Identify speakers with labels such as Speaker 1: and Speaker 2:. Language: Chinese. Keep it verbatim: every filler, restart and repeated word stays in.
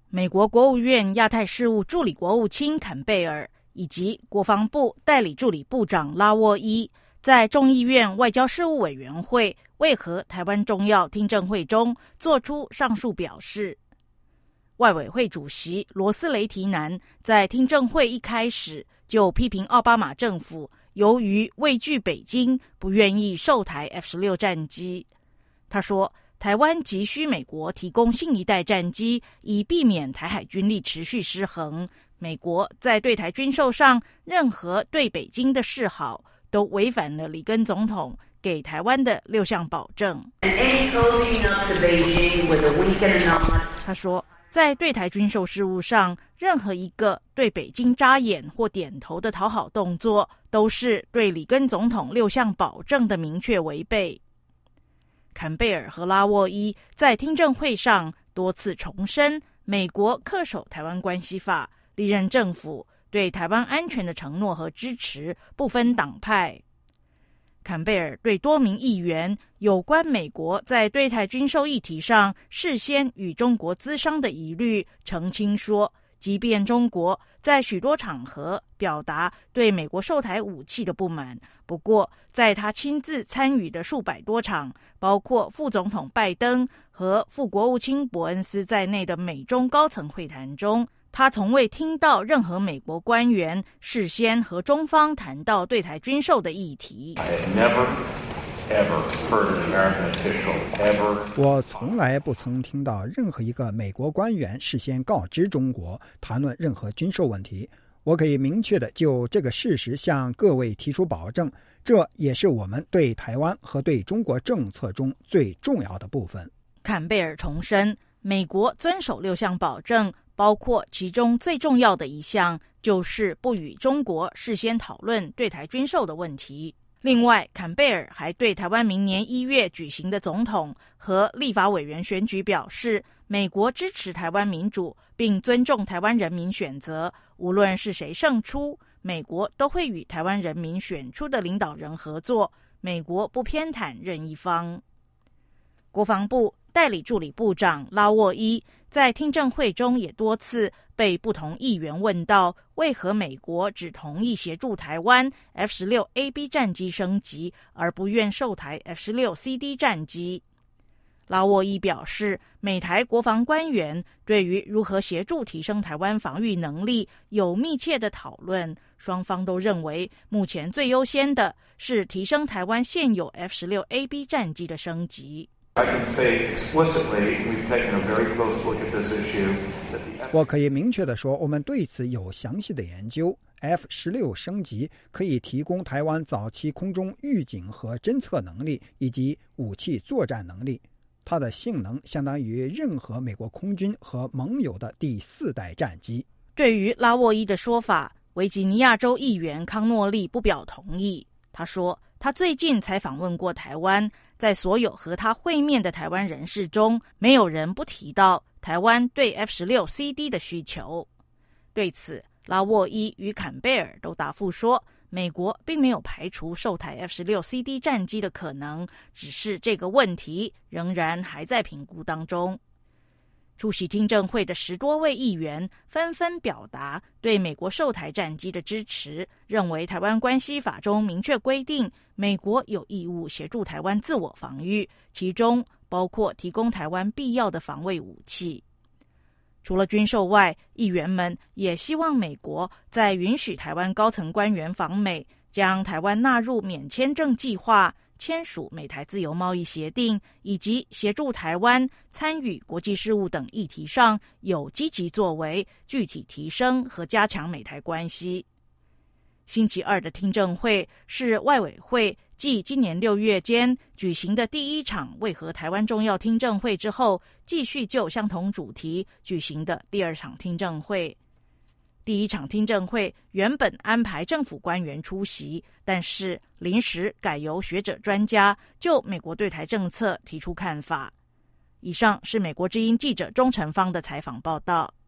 Speaker 1: 美国国务院亚太事务助理国务卿坎贝尔以及国防部代理助理部长拉沃伊在众议院外交事务委员会为和台湾重要听证会中作出上述表示。外委会主席罗斯雷提南在听证会一开始就批评奥巴马政府由于畏惧北京，不愿意售台 F 十六 战机。他说，台湾急需美国提供新一代战机，以避免台海军力持续失衡。美国在对台军售上任何对北京的示好，都违反了里根总统给台湾的六项保证。他说，在对台军售事务上，任何一个对北京眨眼或点头的讨好动作，都是对里根总统六项保证的明确违背。坎贝尔和拉沃伊在听证会上多次重申，美国恪守台湾关系法，历任政府对台湾安全的承诺和支持不分党派。坎贝尔对多名议员有关美国在对台军售议题上事先与中国咨商的疑虑澄清说，即便中国在许多场合表达对美国售台武器的不满，不过在他亲自参与的数百多场，包括副总统拜登和副国务卿伯恩斯在内的美中高层会谈中，他从未听到任何美国官员事先和中方谈到对台军售的议题。
Speaker 2: 我从来不曾听到任何一个美国官员事先告知中国谈论任何军售问题。我可以明确地就这个事实向各位提出保证，这也是我们对台湾和对中国政策中最重要的部分。
Speaker 1: 坎贝尔重申，美国遵守六项保证，包括其中最重要的一项就是不与中国事先讨论对台军售的问题。另外，坎贝尔还对台湾明年一月举行的总统和立法委员选举表示，美国支持台湾民主，并尊重台湾人民选择，无论是谁胜出，美国都会与台湾人民选出的领导人合作，美国不偏袒任一方。国防部代理助理部长拉沃伊在听证会中也多次被不同议员问到，为何美国只同意协助台湾 F 十六 A B 战机升级，而不愿售台 F 十六 C D 战机。拉沃伊表示，美台国防官员对于如何协助提升台湾防御能力有密切的讨论，双方都认为目前最优先的是提升台湾现有 F 十六 A B 战机的升级。
Speaker 2: 我可以明确地说，我们对此有详细的研究。F 十六 升级可以提供台湾早期空中预警和侦测能力，以及武器作战能力。它的性能相当于任何美国空军和盟友的第四代战机。
Speaker 1: 对于拉沃伊的说法，维吉尼亚州议员康诺利不表同意。他说，他最近才访问过台湾，在所有和他会面的台湾人士中，没有人不提到台湾对 F 十六 C D 的需求。对此，拉沃伊与坎贝尔都答复说，美国并没有排除售台 F 十六 C D 战机的可能，只是这个问题仍然还在评估当中。出席听证会的十多位议员纷纷表达对美国售台战机的支持，认为台湾关系法中明确规定，美国有义务协助台湾自我防御，其中包括提供台湾必要的防卫武器。除了军售外，议员们也希望美国在允许台湾高层官员访美，将台湾纳入免签证计划，签署美台自由贸易协定，以及协助台湾参与国际事务等议题上有积极作为，具体提升和加强美台关系。星期二的听证会是外委会继今年六月间举行的第一场为和台湾重要听证会之后，继续就相同主题举行的第二场听证会。第一场听证会原本安排政府官员出席，但是临时改由学者专家就美国对台政策提出看法。以上是美国之音记者钟成芳的采访报道。